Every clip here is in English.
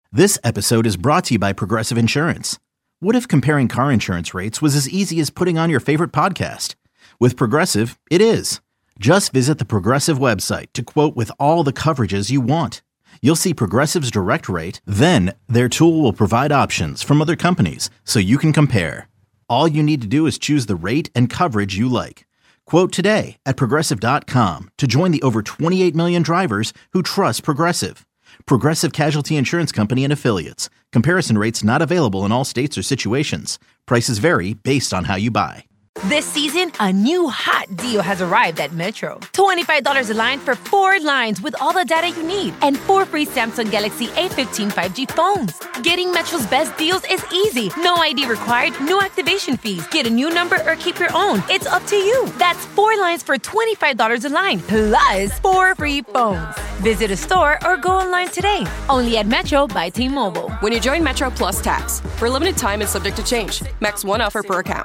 This episode is brought to you by Progressive Insurance. What if comparing car insurance rates was as easy as putting on your favorite podcast? With Progressive, it is. Just visit the Progressive website to quote with all the coverages you want. You'll see Progressive's direct rate, then their tool will provide options from other companies so you can compare. All you need to do is choose the rate and coverage you like. Quote today at Progressive.com to join the over 28 million drivers who trust Progressive. Progressive Casualty Insurance Company and Affiliates. Comparison rates not available in all states or situations. Prices vary based on how you buy. This season, a new hot deal has arrived at Metro. $25 a line for 4 lines with all the data you need and 4 free Samsung Galaxy A15 5G phones. Getting Metro's best deals is easy. No ID required, no activation fees. Get a new number or keep your own. It's up to you. That's 4 lines for $25 a line, plus 4 free phones. Visit a store or go online today. Only at Metro by T-Mobile. When you join Metro Plus Tax, for a limited time and subject to change. Max 1 offer per account.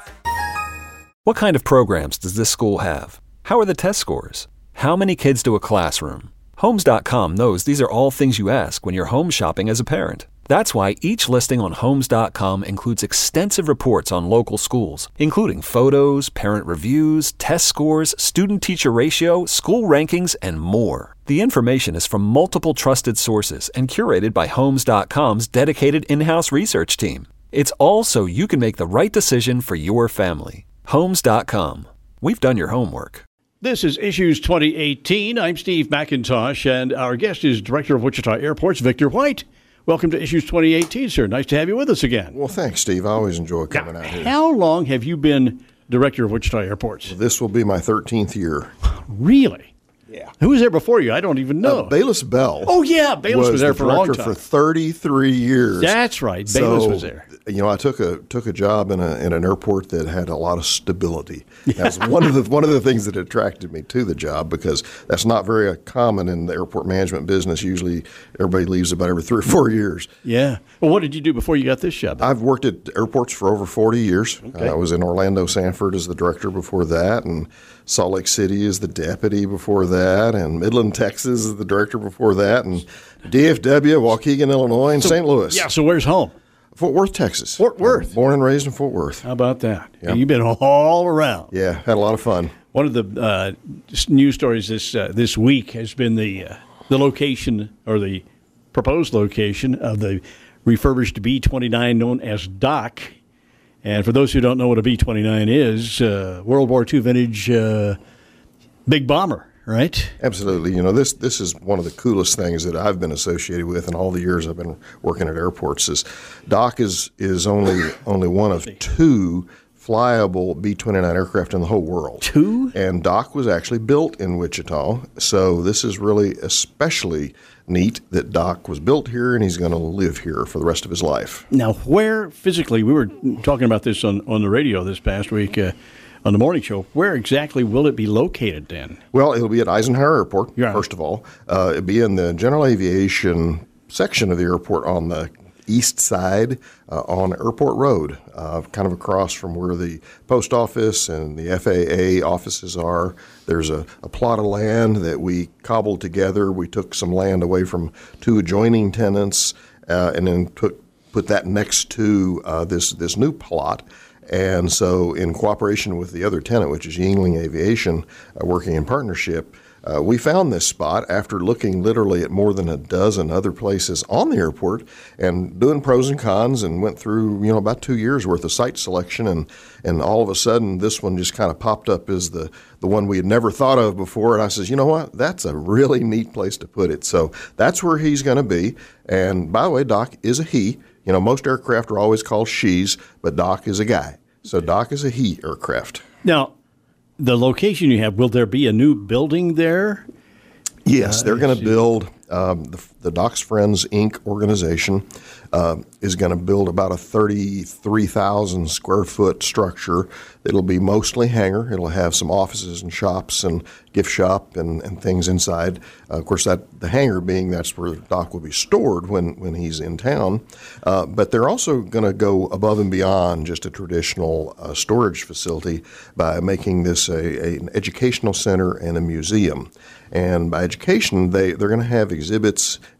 What kind of programs does this school have? How are the test scores? How many kids to a classroom? Homes.com knows these are all things you ask when you're home shopping as a parent. That's why each listing on Homes.com includes extensive reports on local schools, including photos, parent reviews, test scores, student-teacher ratio, school rankings, and more. The information is from multiple trusted sources and curated by Homes.com's dedicated in-house research team. It's all so you can make the right decision for your family. Homes.com. We've done your homework. This is Issues 2018. I'm Steve McIntosh, and our guest is Director of Wichita Airports, Victor White. Welcome to Issues 2018, sir. Nice to have you with us again. Well, thanks, Steve. I always enjoy coming out here. How long have you been Director of Wichita Airports? Well, this will be my 13th year. Really? Yeah. Who was there before you? I don't even know. Bayless Bell. Oh, yeah. Bayless was there for a long time. For 33 years. That's right. Bayless was there. You know, I took a job in an airport that had a lot of stability. That's one of the things that attracted me to the job, because that's not very common in the airport management business. Usually, everybody leaves about every 3 or 4 years. Yeah. Well, what did you do before you got this job? I've worked at airports for over 40 years. Okay. I was in Orlando Sanford as the director before that, and Salt Lake City as the deputy before that, and Midland, Texas as the director before that, and DFW, Waukegan, Illinois, and St. Louis. Yeah. So where's home? Fort Worth, Texas. Fort Worth. Born and raised in Fort Worth. How about that? Yeah. You've been all around. Yeah, had a lot of fun. One of the news stories this week has been the location, or the proposed location, of the refurbished B-29 known as Doc. And for those who don't know what a B-29 is, World War II vintage big bomber, right? Absolutely. You know, this is one of the coolest things that I've been associated with in all the years I've been working at airports. Is Doc is only one of 2 flyable B-29 aircraft in the whole world. 2? And Doc was actually built in Wichita, so this is really especially neat that Doc was built here and he's going to live here for the rest of his life. Now, where physically, we were talking about this on the radio this past week on the morning show, where exactly will it be located then? Well, it'll be at Eisenhower Airport, Yeah. first of all. It'll be in the general aviation section of the airport on the east side on Airport Road, kind of across from where the post office and the FAA offices are. There's a plot of land that we cobbled together. We took some land away from 2 adjoining tenants and then put that next to this new plot. And so in cooperation with the other tenant, which is Yingling Aviation, working in partnership, we found this spot after looking literally at more than a dozen other places on the airport and doing pros and cons, and went through, about 2 years worth of site selection, and all of a sudden this one just kind of popped up as the one we had never thought of before. And I says, you know what, that's a really neat place to put it. So that's where he's going to be. And by the way, Doc is a he. Most aircraft are always called she's, but Doc is a guy. So Doc is a he aircraft. Now, the location you have, will there be a new building there? Yes, they're going to build, the Doc's Friends, Inc. organization is going to build about a 33,000 square foot structure. It'll be mostly hangar. It'll have some offices and shops and gift shop and things inside. Of course, the hangar being that's where Doc will be stored when he's in town. But they're also going to go above and beyond just a traditional storage facility by making this an educational center and a museum. And by education, they're going to have exhibits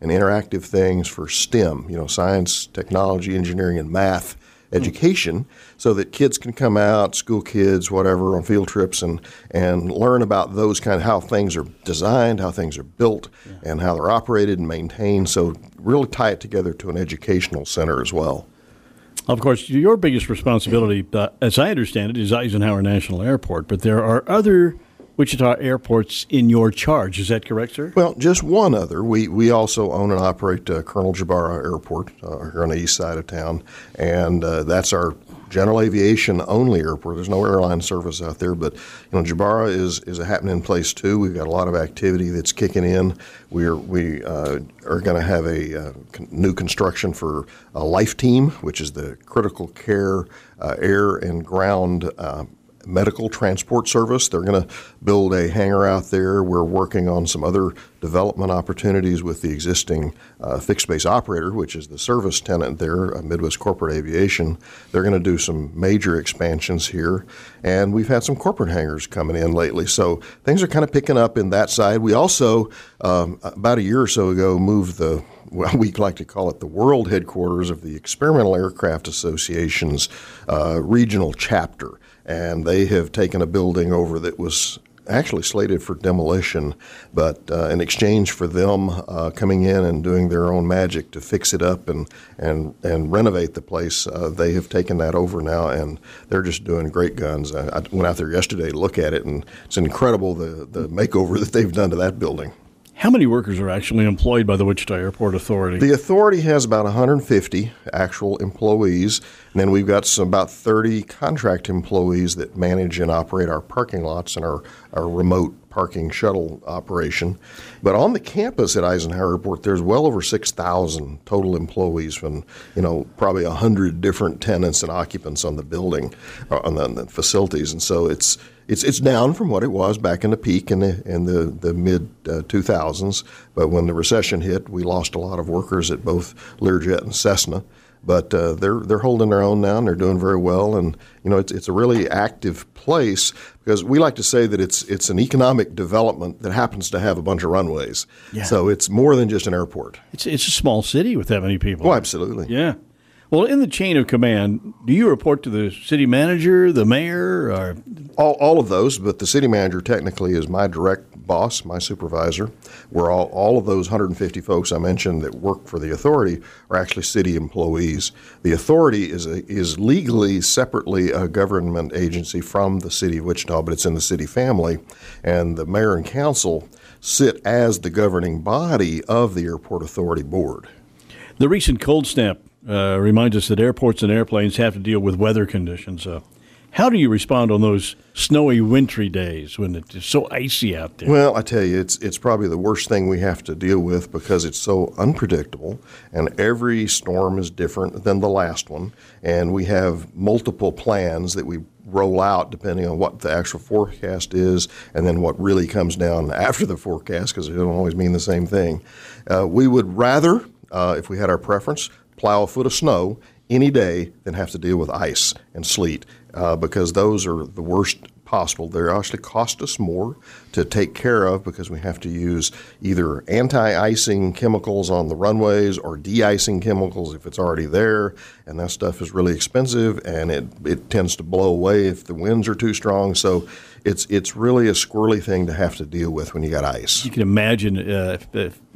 and interactive things for STEM, science, technology, engineering, and math education, so that kids can come out, school kids, whatever, on field trips and learn about those kind of how things are designed, how things are built, and how they're operated and maintained. So really tie it together to an educational center as well. Of course, your biggest responsibility, as I understand it, is Eisenhower National Airport, but there are other Wichita airports in your charge. Is that correct, sir? Well, just one other. We also own and operate Colonel Jabara Airport here on the east side of town, and that's our general aviation only airport. There's no airline service out there, but Jabara is a happening place too. We've got a lot of activity that's kicking in. We are going to have a new construction for a Life Team, which is the critical care air and ground medical transport service. They're going to build a hangar out there. We're working on some other development opportunities with the existing fixed base operator, which is the service tenant there, Midwest Corporate Aviation. They're going to do some major expansions here, and we've had some corporate hangars coming in lately. So things are kind of picking up in that side. We also, about a year or so ago, moved we like to call it the world headquarters of the Experimental Aircraft Association's regional chapter. And they have taken a building over that was actually slated for demolition, but in exchange for them coming in and doing their own magic to fix it up and renovate the place, they have taken that over now, and they're just doing great guns. I went out there yesterday to look at it, and it's incredible the makeover that they've done to that building. How many workers are actually employed by the Wichita Airport Authority? The authority has about 150 actual employees, and then we've got about 30 contract employees that manage and operate our parking lots and our remote parking shuttle operation. But on the campus at Eisenhower Airport, there's well over 6,000 total employees from, probably 100 different tenants and occupants on the building, on the facilities. And so it's down from what it was back in the peak in the mid 2000s. But when the recession hit, we lost a lot of workers at both Learjet and Cessna. But they're holding their own now, and they're doing very well. And it's a really active place, because we like to say that it's an economic development that happens to have a bunch of runways. Yeah. So it's more than just an airport. It's a small city with that many people. Oh, absolutely. Yeah. Well, in the chain of command, do you report to the city manager, the mayor, or all of those? But the city manager technically is my direct boss, my supervisor. Where all of those 150 folks I mentioned that work for the authority are actually city employees. The authority is legally separately a government agency from the city of Wichita, but it's in the city family, and the mayor and council sit as the governing body of the Airport Authority Board. The recent cold snap reminds us that airports and airplanes have to deal with weather conditions. How do you respond on those snowy, wintry days when it's so icy out there? Well, I tell you, it's probably the worst thing we have to deal with, because it's so unpredictable, and every storm is different than the last one, and we have multiple plans that we roll out depending on what the actual forecast is, and then what really comes down after the forecast, because it don't always mean the same thing. We would rather, if we had our preference, plow a foot of snow any day than have to deal with ice and sleet, because those are the worst possible. They actually cost us more to take care of, because we have to use either anti-icing chemicals on the runways or de-icing chemicals if it's already there, and that stuff is really expensive, and it tends to blow away if the winds are too strong. So it's really a squirrely thing to have to deal with when you got ice. You can imagine if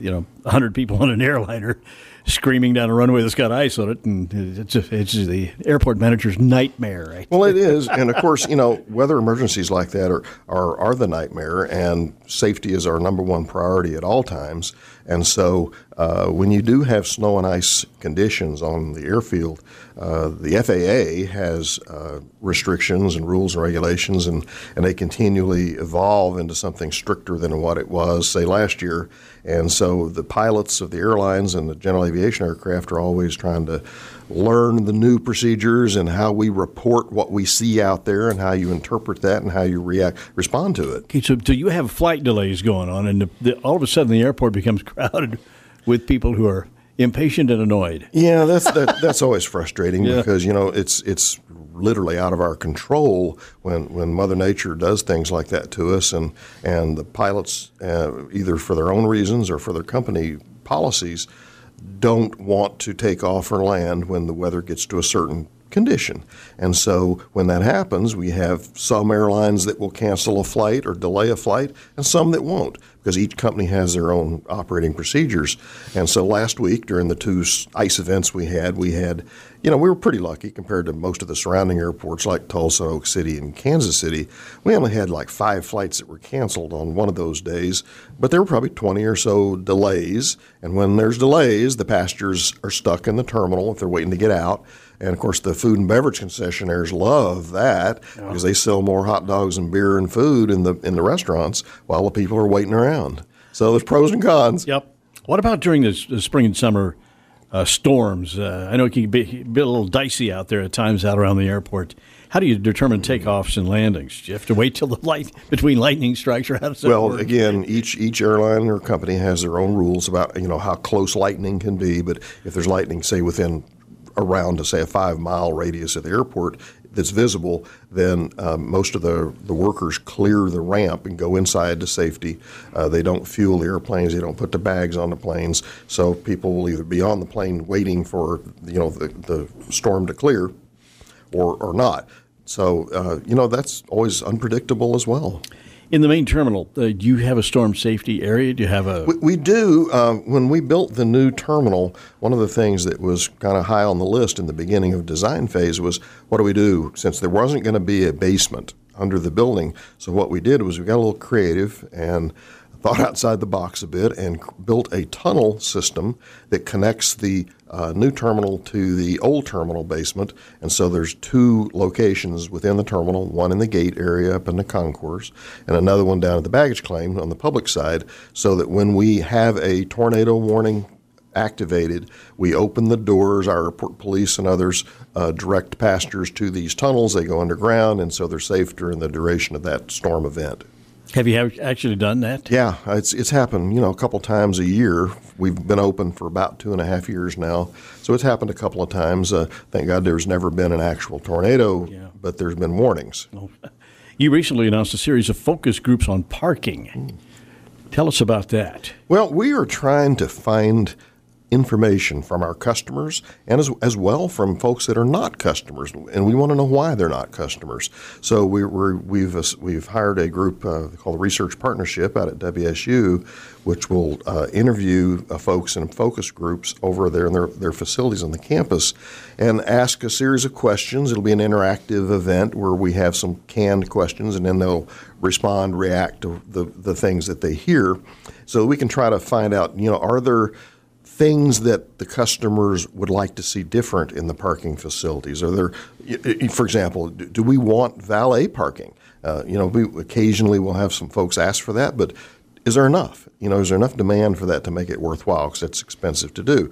100 people on an airliner screaming down a runway that's got ice on it, and it's the airport manager's nightmare, right? Well, it is, and of course, weather emergencies like that are the nightmare, and safety is our number one priority at all times. And so when you do have snow and ice conditions on the airfield, the FAA has restrictions and rules and regulations, and they continually evolve into something stricter than what it was, say, last year. And so the pilots of the airlines and the general aviation aircraft are always trying to learn the new procedures and how we report what we see out there and how you interpret that and how you respond to it. Okay, so you have flight delays going on, and all of a sudden the airport becomes crowded with people who are impatient and annoyed. Yeah, that's always frustrating, because it's literally out of our control when Mother Nature does things like that to us, and the pilots, either for their own reasons or for their company policies don't want to take off or land when the weather gets to a certain condition. And so when that happens, we have some airlines that will cancel a flight or delay a flight and some that won't, because each company has their own operating procedures. And so last week during the two ice events we had, we were pretty lucky compared to most of the surrounding airports like Tulsa, Oak City, and Kansas City. We only had like 5 flights that were canceled on one of those days, but there were probably 20 or so delays. And when there's delays, the passengers are stuck in the terminal if they're waiting to get out. And, of course, the food and beverage concessionaires love that because they sell more hot dogs and beer and food in the restaurants while the people are waiting around. So there's pros and cons. Yep. What about during the spring and summer storms? I know it can be a little dicey out there at times out around the airport. How do you determine takeoffs and landings? Do you have to wait till between lightning strikes, or how does that work? Well, again, each airline or company has their own rules about how close lightning can be. But if there's lightning, say within around, say, a 5-mile radius of the airport that's visible, then most of the workers clear the ramp and go inside to safety. They don't fuel the airplanes. They don't put the bags on the planes. So people will either be on the plane waiting for the storm to clear or not. So, that's always unpredictable as well. In the main terminal, do you have a storm safety area? Do you have a... We do. When we built the new terminal, one of the things that was kind of high on the list in the beginning of design phase was, what do we do since there wasn't going to be a basement under the building? So what we did was we got a little creative and thought outside the box a bit and built a tunnel system that connects the new terminal to the old terminal basement. And so there's 2 locations within the terminal, one in the gate area up in the concourse and another one down at the baggage claim on the public side, so that when we have a tornado warning activated, we open the doors, our airport police and others direct passengers to these tunnels. They go underground, and so they're safe during the duration of that storm event. Have you actually done that? Yeah, it's happened, a couple times a year. We've been open for about 2.5 years now, so it's happened a couple of times. Thank God there's never been an actual tornado, but there's been warnings. Oh. You recently announced a series of focus groups on parking. Tell us about that. Well, we are trying to find information from our customers and as well from folks that are not customers, and we want to know why they're not customers. So we've hired a group called the Research Partnership out at WSU, which will interview folks in focus groups over there in their facilities on the campus and ask a series of questions. It'll be an interactive event where we have some canned questions, and then they'll react to the things that they hear, so we can try to find out, are there things that the customers would like to see different in the parking facilities? Are there, for example, do we want valet parking? Occasionally we'll have some folks ask for that, but is there enough? Is there enough demand for that to make it worthwhile? Because it's expensive to do.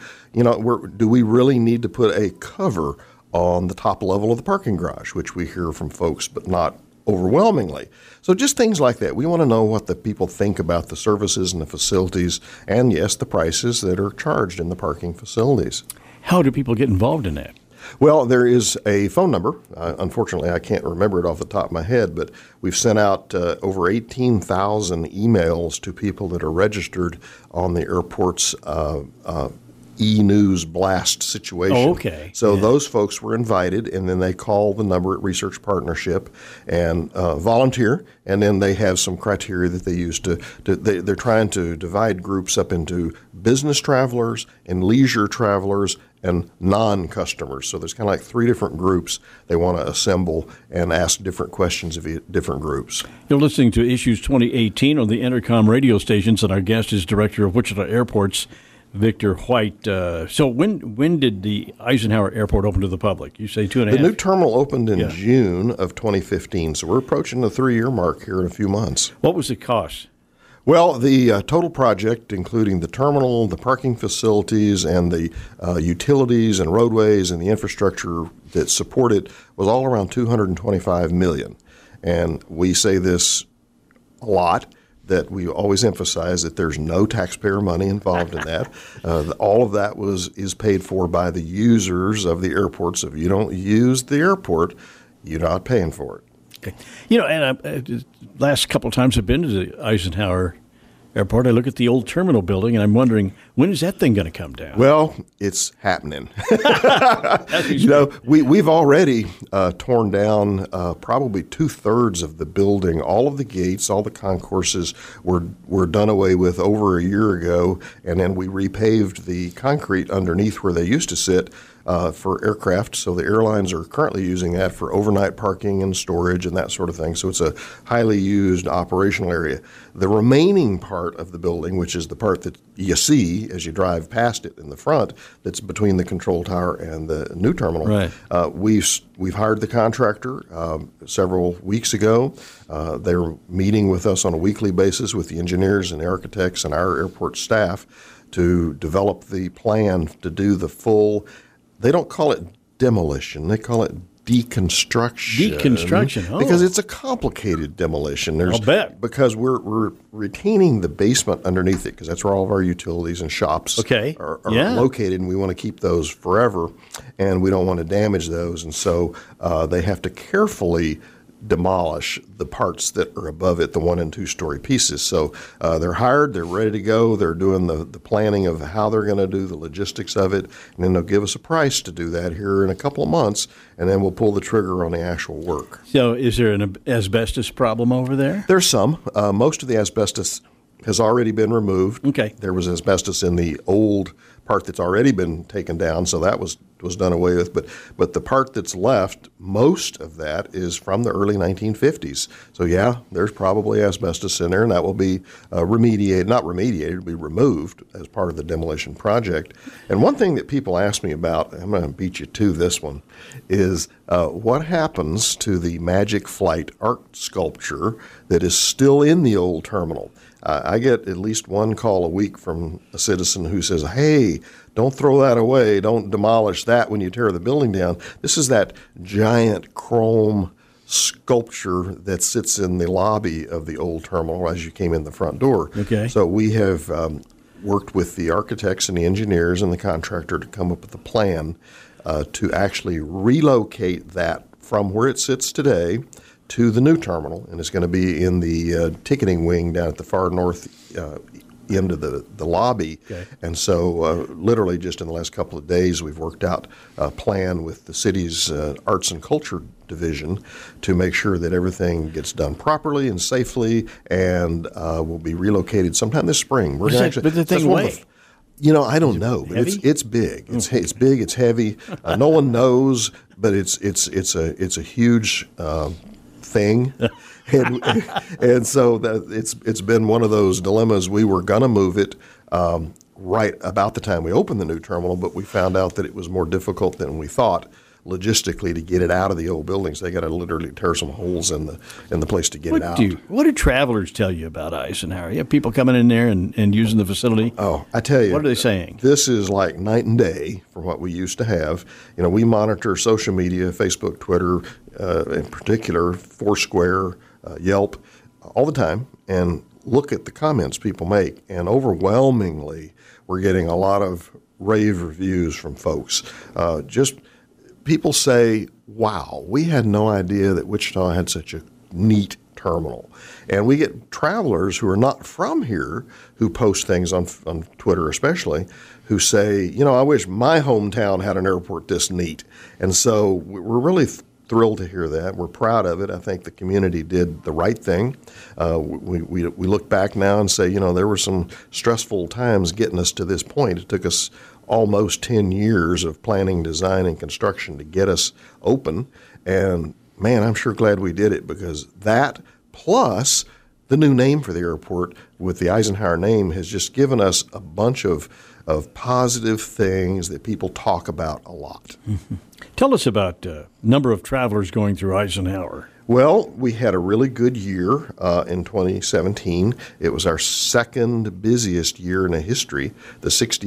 Do we really need to put a cover on the top level of the parking garage, which we hear from folks, but not overwhelmingly? So just things like that. We want to know what the people think about the services and the facilities and, yes, the prices that are charged in the parking facilities. How do people get involved in that? Well, there is a phone number. Unfortunately, I can't remember it off the top of my head, but we've sent out over 18,000 emails to people that are registered on the airport's e-news blast situation. Oh, okay. So those folks were invited, and then they call the number at Research Partnership and volunteer, and then they have some criteria that they use they're trying to divide groups up into business travelers and leisure travelers and non-customers. So there's kind of like 3 different groups they want to assemble and ask different questions of different groups. You're listening to Issues 2018 on the Intercom radio stations, and our guest is Director of Wichita Airports, Victor White. So when did the Eisenhower Airport open to the public? You say 2.5? The new terminal opened in June of 2015, so we're approaching the 3-year mark here in a few months. What was the cost? Well, the total project, including the terminal, the parking facilities, and the utilities and roadways and the infrastructure that support it, was all around $225 million. And we say this a lot, that we always emphasize that there's no taxpayer money involved in that. All of that is paid for by the users of the airport. So if you don't use the airport, you're not paying for it. Okay. And last couple of times I've been to the Eisenhower Airport, I look at the old terminal building, and I'm wondering, when is that thing going to come down? Well, it's happening. We've already torn down probably 2/3 of the building. All of the gates, all the concourses were done away with over a year ago, and then we repaved the concrete underneath where they used to sit for aircraft. So the airlines are currently using that for overnight parking and storage and that sort of thing. So it's a highly used operational area. The remaining part of the building, which is the part that you see as you drive past it in the front, that's between the control tower and the new terminal. Right. We've hired the contractor several weeks ago. They're meeting with us on a weekly basis with the engineers and the architects and our airport staff to develop the plan to do the full. They don't call it demolition. They call it deconstruction. Deconstruction, oh. Because it's a complicated demolition. I'll bet. Because we're retaining the basement underneath it, because that's where all of our utilities and shops are located, and we want to keep those forever, and we don't want to damage those. And so they have to carefully demolish the parts that are above it, the 1- and 2-story pieces. So they're hired, they're ready to go, they're doing the planning of how they're going to do the logistics of it, and then they'll give us a price to do that here in a couple of months, and then we'll pull the trigger on the actual work. So is there an asbestos problem over there? There's some. Most of the asbestos has already been removed. Okay. There was asbestos in the old part that's already been taken down, so that was done away with. But the part that's left, most of that is from the early 1950s. So yeah, there's probably asbestos in there, and that will be it'll be removed as part of the demolition project. And one thing that people ask me about, I'm going to beat you to this one, is what happens to the Magic Flight art sculpture that is still in the old terminal? I get at least one call a week from a citizen who says, hey, don't throw that away. Don't demolish that when you tear the building down. This is that giant chrome sculpture that sits in the lobby of the old terminal as you came in the front door. Okay. So we have worked with the architects and the engineers and the contractor to come up with a plan to actually relocate that from where it sits today to the new terminal, and it's going to be in the ticketing wing down at the far north end of the lobby. Okay. And so literally just in the last couple of days, we've worked out a plan with the city's arts and culture division to make sure that everything gets done properly and safely, and will be relocated sometime this spring. But the thing weigh? I don't know, but heavy? it's big. It's big. It's heavy. No one knows, but it's a huge thing, and so it's been one of those dilemmas. We were going to move it right about the time we opened the new terminal, but we found out that it was more difficult than we thought logistically to get it out of the old buildings. They got to literally tear some holes in the place to get it out. What do travelers tell you about Eisenhower? You have people coming in there and using the facility? Oh, I tell you. What are they saying? This is like night and day from what we used to have. We monitor social media, Facebook, Twitter, in particular, Foursquare, Yelp, all the time, and look at the comments people make. And overwhelmingly, we're getting a lot of rave reviews from folks. People say, wow, we had no idea that Wichita had such a neat terminal. And we get travelers who are not from here who post things on Twitter especially, who say, I wish my hometown had an airport this neat. And so we're really thrilled to hear that. We're proud of it. I think the community did the right thing. We look back now and say, there were some stressful times getting us to this point. It took us almost 10 years of planning, design, and construction to get us open. And, man, I'm sure glad we did it, because that plus the new name for the airport with the Eisenhower name has just given us a bunch of positive things that people talk about a lot. Mm-hmm. Tell us about number of travelers going through Eisenhower. Well, we had a really good year in 2017. It was our second busiest year in the history. The 60+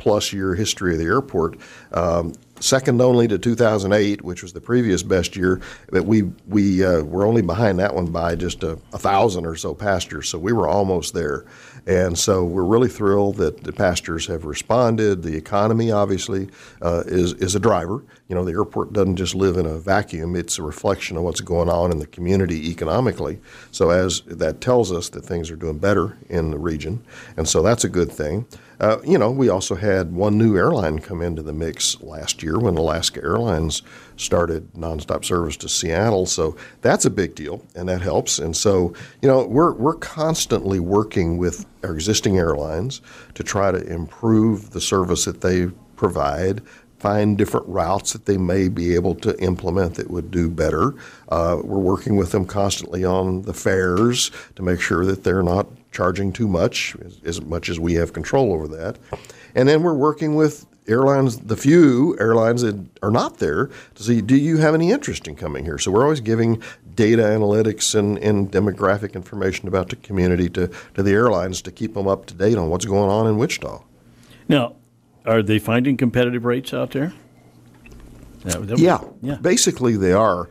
plus year history of the airport. Second only to 2008, which was the previous best year, but we were only behind that one by just 1,000 or so passengers, so we were almost there. And so we're really thrilled that the passengers have responded. The economy, obviously, is a driver. You know, the airport doesn't just live in a vacuum. It's a reflection of what's going on in the community economically. So as that tells us that things are doing better in the region, and so that's a good thing. We also had one new airline come into the mix last year when Alaska Airlines started nonstop service to Seattle. So that's a big deal, and that helps. And so, we're constantly working with our existing airlines to try to improve the service that they provide, find different routes that they may be able to implement that would do better. We're working with them constantly on the fares to make sure that they're not charging too much as we have control over that. And then we're working with airlines, the few airlines that are not there, to see, do you have any interest in coming here? So we're always giving data analytics and demographic information about the community to the airlines to keep them up to date on what's going on in Wichita. Now, are they finding competitive rates out there? Yeah, basically they are.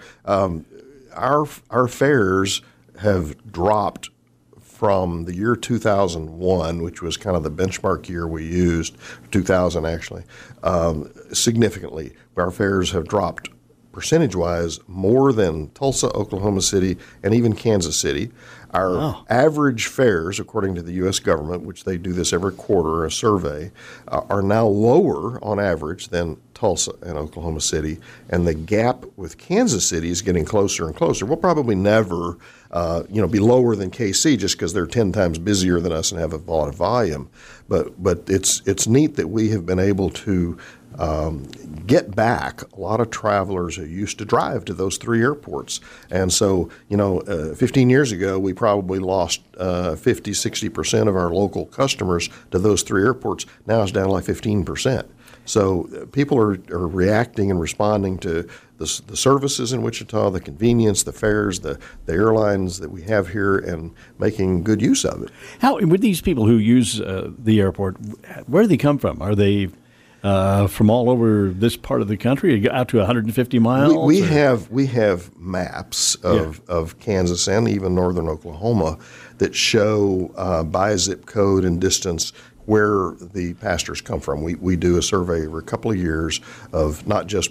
Our fares have dropped from the year 2001, which was kind of the benchmark year we used, 2000 actually, significantly. Our fares have dropped percentage-wise more than Tulsa, Oklahoma City, and even Kansas City. Our average fares, according to the U.S. government, which they do this every quarter, a survey, are now lower on average than Tulsa and Oklahoma City, and the gap with Kansas City is getting closer and closer. We'll probably never be lower than KC just because they're 10 times busier than us and have a lot of volume. But it's neat that we have been able to get back a lot of travelers who used to drive to those three airports. And so, 15 years ago, we probably lost 50-60% of our local customers to those three airports. Now it's down to like 15%. So people are reacting and responding to the services in Wichita, the convenience, the fares, the airlines that we have here, and making good use of it. How, with these people who use the airport, where do they come from? Are they from all over this part of the country, out to 150 miles? We have maps of Kansas and even northern Oklahoma that show by zip code and distance where the passengers come from. We do a survey every couple of years of not just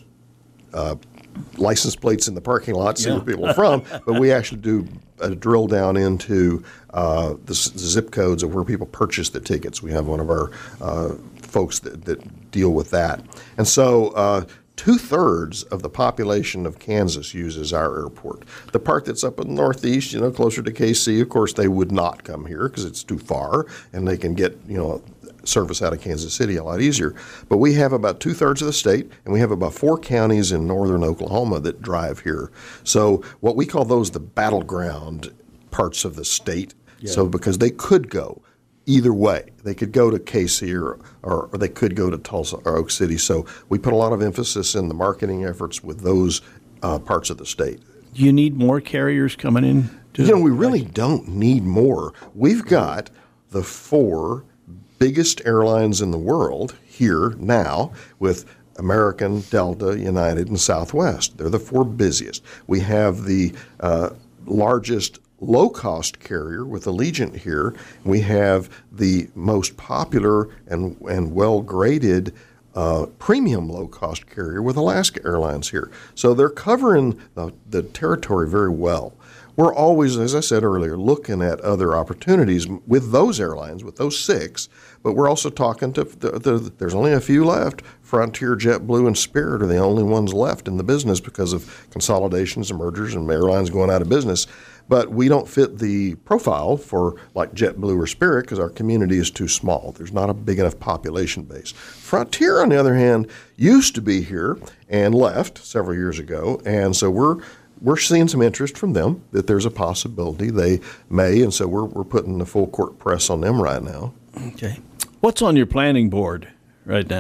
license plates in the parking lot, see where people are from, but we actually do a drill down into the zip codes of where people purchase the tickets. We have one of our folks that deal with that. And so 2/3 of the population of Kansas uses our airport. The part that's up in the northeast, closer to KC, of course, they would not come here because it's too far, and they can get, service out of Kansas City a lot easier. But we have about 2/3 of the state, and we have about 4 counties in northern Oklahoma that drive here. So what we call those the battleground parts of the state. Yeah. So because they could go either way. They could go to KC or they could go to Tulsa or Oak City. So we put a lot of emphasis in the marketing efforts with those parts of the state. Do you need more carriers coming in? We really don't need more. We've got the 4 biggest airlines in the world here now with American, Delta, United, and Southwest. They're the 4 busiest. We have the largest low-cost carrier with Allegiant here. We have the most popular and well-graded premium low-cost carrier with Alaska Airlines here. So they're covering the territory very well. We're always, as I said earlier, looking at other opportunities with those airlines, with those 6, but we're also talking to, there's only a few left. Frontier, JetBlue, and Spirit are the only ones left in the business because of consolidations and mergers and airlines going out of business. But we don't fit the profile for like JetBlue or Spirit because our community is too small. There's not a big enough population base. Frontier, on the other hand, used to be here and left several years ago, and so we're seeing some interest from them that there's a possibility they may, and so we're putting the full court press on them right now. Okay. What's on your planning board right now?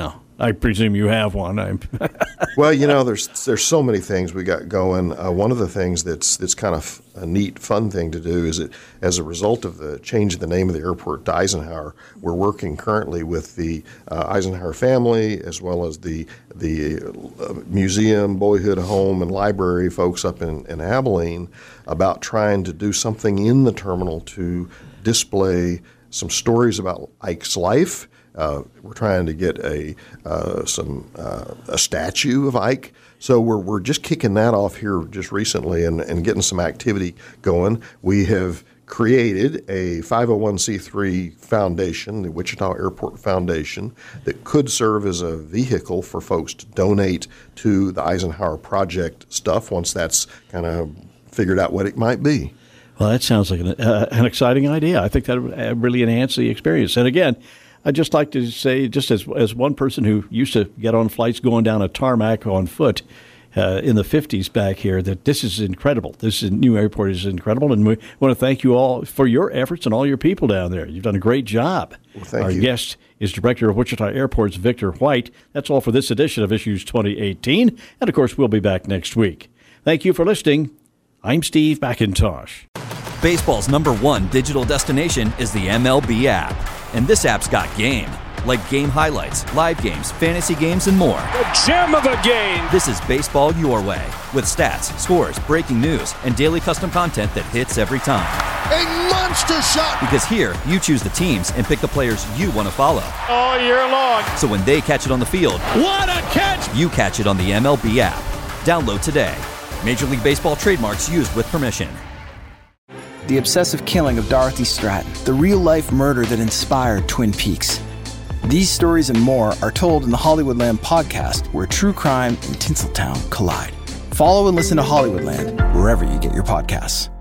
I presume you have one. Well, there's so many things we got going. One of the things that's kind of a neat, fun thing to do is that as a result of the change of the name of the airport to Eisenhower, we're working currently with the Eisenhower family as well as the museum, boyhood home, and library folks up in Abilene about trying to do something in the terminal to display some stories about Ike's life. We're trying to get a statue of Ike. So we're just kicking that off here just recently and getting some activity going. We have created a 501c3 foundation, the Wichita Airport Foundation, that could serve as a vehicle for folks to donate to the Eisenhower Project stuff once that's kind of figured out what it might be. Well, that sounds like an exciting idea. I think that would really enhance the experience. And again, I'd just like to say, just as one person who used to get on flights going down a tarmac on foot in the 50s back here, that this is incredible. This new airport is incredible, and we want to thank you all for your efforts and all your people down there. You've done a great job. Well, thank you. Our guest is Director of Wichita Airports, Victor White. That's all for this edition of Issues 2018, and of course, we'll be back next week. Thank you for listening. I'm Steve McIntosh. Baseball's #1 digital destination is the MLB app. And this app's got game. Like game highlights, live games, fantasy games, and more. The gem of a game! This is baseball your way. With stats, scores, breaking news, and daily custom content that hits every time. A monster shot! Because here, you choose the teams and pick the players you want to follow. All year long. So when they catch it on the field, what a catch! You catch it on the MLB app. Download today. Major League Baseball trademarks used with permission. The obsessive killing of Dorothy Stratton, the real-life murder that inspired Twin Peaks. These stories and more are told in the Hollywoodland podcast, where true crime and Tinseltown collide. Follow and listen to Hollywoodland wherever you get your podcasts.